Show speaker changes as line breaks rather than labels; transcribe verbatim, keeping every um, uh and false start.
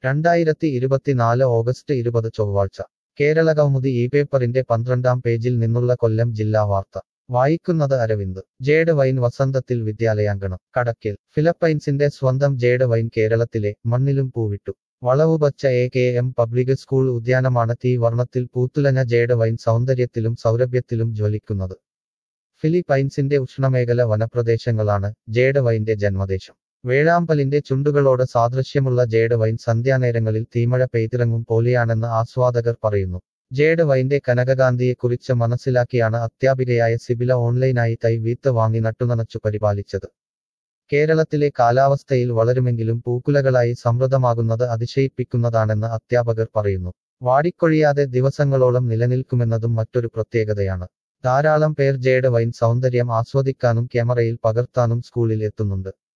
രണ്ടായിരത്തി ഇരുപത്തിനാല് ഓഗസ്റ്റ് ഇരുപത് ചൊവ്വാഴ്ച കേരളകൗമുദി ഈ പേപ്പറിന്റെ പന്ത്രണ്ടാം പേജിൽ നിന്നുള്ള കൊല്ലം ജില്ലാ വാർത്ത വായിക്കുന്നത് അരവിന്ദ് ജേഡ് വൈൻ വസന്തത്തിൽ വിദ്യാലയാങ്കണം കടക്കൽ ഫിലിപ്പൈൻസിന്റെ സ്വന്തം ജേഡ് വൈൻ കേരളത്തിലെ മണ്ണിലും പൂവിട്ടു Valavupacha A K M public school ഉദ്യാനമാണ് തീ വർണ്ണത്തിൽ പൂത്തുലഞ്ഞ ജേഡ് വൈൻ സൗന്ദര്യത്തിലും സൗരഭ്യത്തിലും ജ്വലിക്കുന്നത് ഫിലിപ്പൈൻസിന്റെ ഉഷ്ണമേഖല വനപ്രദേശങ്ങളാണ് ജേഡ് വൈന്റെ ജന്മദേശം വേഴാമ്പലിന്റെ ചുണ്ടുകളോട് സാദൃശ്യമുള്ള ജേഡ് വൈൻ സന്ധ്യാനേരങ്ങളിൽ തീമഴ പെയ്തിറങ്ങും പോലെയാണെന്ന് ആസ്വാദകർ പറയുന്നു ജേഡ് വൈന്റെ കനകകാന്തിയെക്കുറിച്ച് മനസ്സിലാക്കിയാണ് അധ്യാപികയായ സിബില ഓൺലൈനായി തൈ വീത്ത് വാങ്ങി നട്ടുനനച്ചു പരിപാലിച്ചത് കേരളത്തിലെ കാലാവസ്ഥയിൽ വളരുമെങ്കിലും പൂക്കുലകളായി സമൃദ്ധമാകുന്നത് അതിശയിപ്പിക്കുന്നതാണെന്ന് അധ്യാപകർ പറയുന്നു വാടിക്കൊഴിയാതെ ദിവസങ്ങളോളം നിലനിൽക്കുമെന്നതും മറ്റൊരു പ്രത്യേകതയാണ് ധാരാളം പേർ ജേഡ് വൈൻ സൗന്ദര്യം ആസ്വദിക്കാനും ക്യാമറയിൽ പകർത്താനും സ്കൂളിൽ എത്തുന്നുണ്ട്